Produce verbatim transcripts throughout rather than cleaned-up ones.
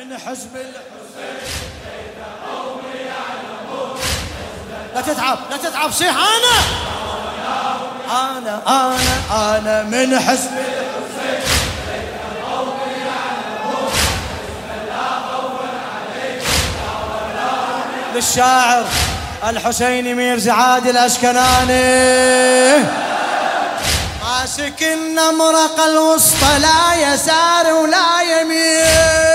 من حزب الحسين ليت قومي يعلمون. لا تتعب لا تتعب صيح أنا أنا أنا أنا من حزب الحسين ليت قومي يعلمون. لا خوف عليك ولا هم. للشاعر الحسيني ميرزا عادل الأشكناني. ماسك النمرق الوسطى لا يسار ولا يمين.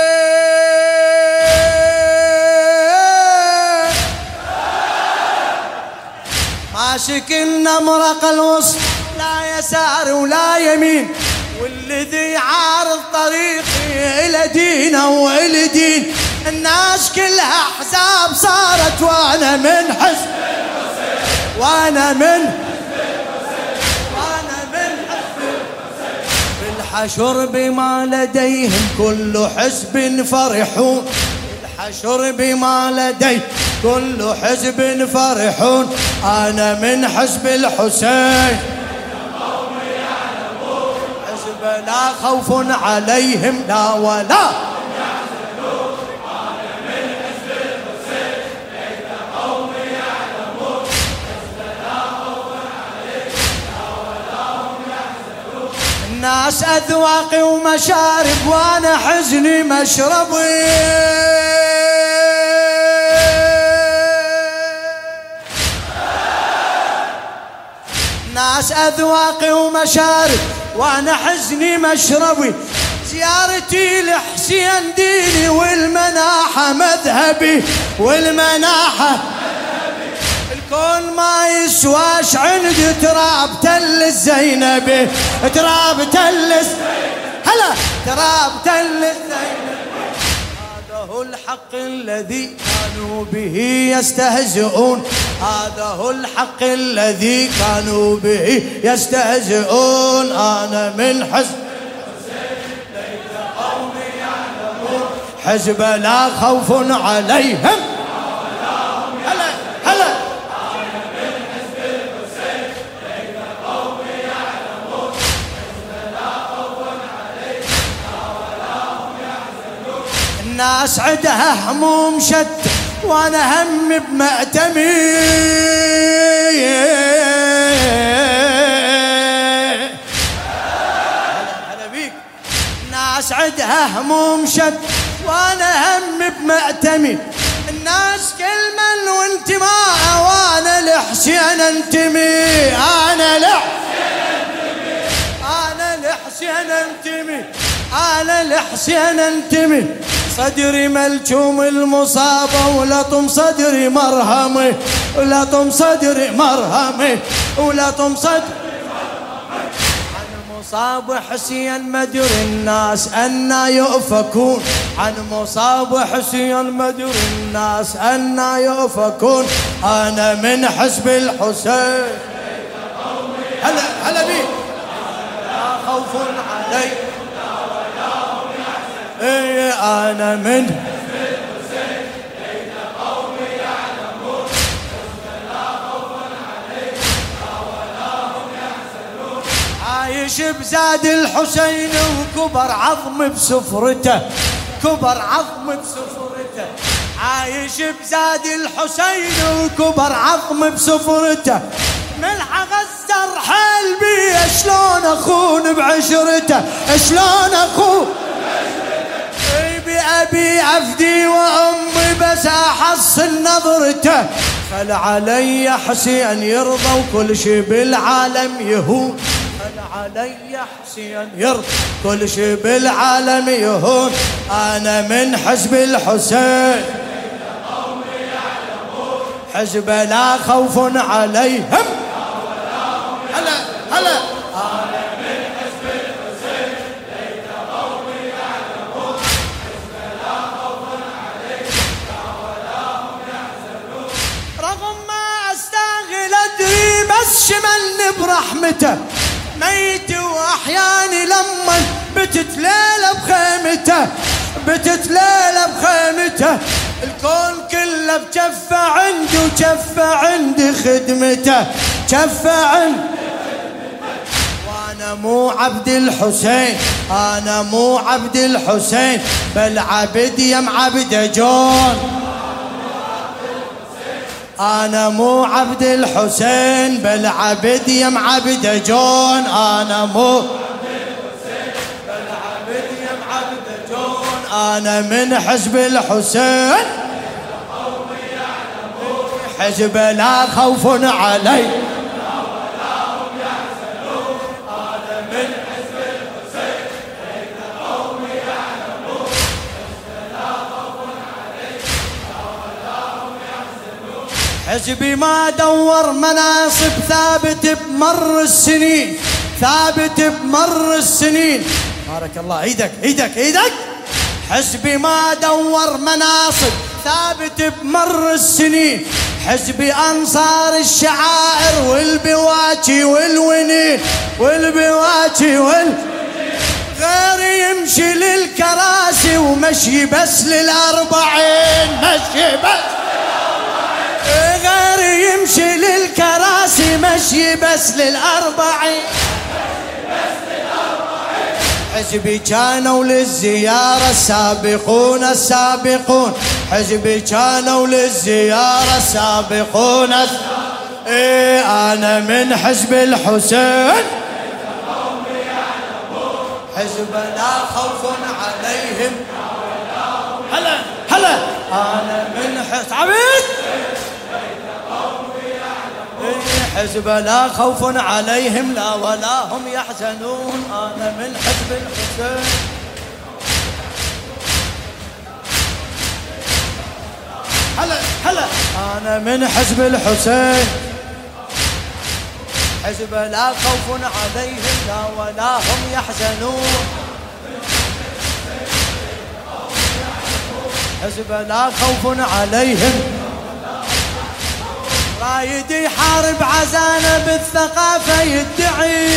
ماسك النمرق الوسطى لا يسار ولا يمين. والذي عارض طريقي إلى دينه وإلى دين الناس كلها أحزاب صارت. وأنا من حزب الحسين وأنا من الحشر بما لديهم كل حزب فرحون. الحشر بما لديهم كل حزب فرحون. أنا من حزب الحسين حزب لا خوف عليهم لا ولا. الناس أذواقي ومشارب وأنا حزني مشربي. الناس أذواقي ومشارب وأنا حزني مشربي. زيارتي لحسين ديني والمناحة مذهبي والمناحة الكون ما يسواش عندي تراب تل الزينبي. تراب تل هلا تراب تل الزينبي. هذا هو الحق الذي كانوا به يستهزئون. هذا هو الحق الذي كانوا به يستهزئون. أنا من حزب الحسين ليت قومي يعلمون. حزب لا خوف عليهم هلا هلا. الناس عدها هموم شت وانا هم بمأتمي. هلا بيك. الناس عدها هموم شت وانا هم بمأتمي. الناس كل من وانتماء وانا لحسين انتمي. انا لحسين انتمي انا لحسين انتمي انا لحسين انتمي. صدري ملجوم المصابة ولطم صدري مرهمي. ولطم صدري مرهمي ولطم صدري مرهمي. عن مصاب حسين مدري الناس أنا يؤفكون. عن مصاب حسين مدري الناس أنا يؤفكون. أنا من حزب الحسين هلا هلا بي. لا خوف علي إيه. أنا من حزب الحسين ليت قومي يعلمون. حزب لا خوف عليهم ولا هم يحزنون. عايش بزاد الحسين وكبر عظم بسفرته. كبر عظم بسفرته. عايش بزاد الحسين وكبر عظم بسفرته. ملح غزر حال بي شلون أخون بعشرته. شلون أخون أبي أفدي وأمي بس أحصل نظرته. خل علي حسين يرضى وكل شي بالعالم يهون. خل علي حسين يرضى كل شي بالعالم يهون. أنا من حزب الحسين حزب لا خوف عليهم هلا هلا. شملني برحمته ميت وأحياني لما بتت ليلة بخيمته. بتت ليلة بخيمته. الكون كله بجفة عندي وجفة عندي خدمته. جفة عندي وانا أنا مو عبد الحسين أنا مو عبد الحسين بل عبد يا معبد جون. أنا مو عبد الحسين بل عبد يا معبد جون. أنا مو عبد الحسين بل عبد يا معبد جون. أنا من حزب الحسين حزب لا خوف علي حزبي ما دور مناصب ثابت بمر السنين ثابت بمر السنين. بارك الله ايدك ايدك ايدك. حزبي ما دور مناصب ثابت بمر السنين. حزبي انصار الشعائر والبواكي والونين والبواكي وال غير يمشي للكراسي ومشي بس للأربعين مشي بس غير يمشي للكراسي مشي بس للأربعين. حزبي كانوا للزيارة السابقون السابقون. حزبي كانوا للزيارة السابقون إيه أنا من حزب الحسين حزب لا خوف عليهم هلا هلا. أنا من حزب عبيد حزب لا خوف عليهم لا ولا هم يحزنون. أنا من حزب الحسين هلا هلا. أنا من حزب الحسين حزب لا خوف عليهم لا ولا هم يحزنون. حزب لا خوف عليهم رايد يحارب عزانة بالثقافة يدعي.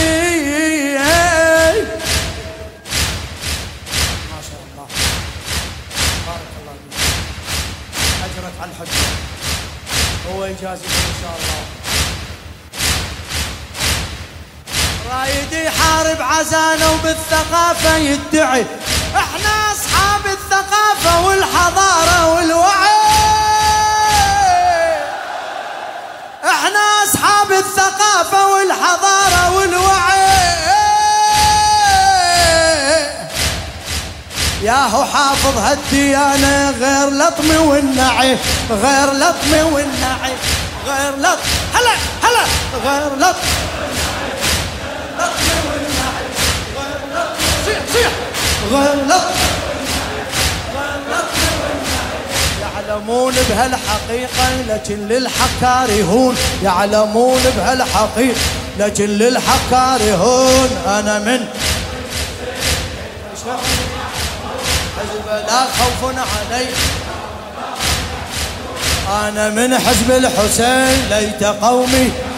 ما شاء الله بارك الله فيك أجرك على الحجة هو يجازيك إن شاء الله. رايد يحارب عزانة وبالثقافة يدعي. احنا أصحاب الثقافة والحضارة والوعي. احنا اصحاب الثقافة والحضارة والوعي. ياهو حافظ هالديانة غير لطمي والنعي غير لطمي والنعي غير لطم هلا هلا غير لطم لطمي والنعي غير لطم صيح صيح غير لطم يعلمون بهالحقيقة لكن للحق كارهون. يعلمون بهالحقيقة لكن للحق كارهون. أنا من حزب لا خوف علي. أنا من حزب الحسين ليت قومي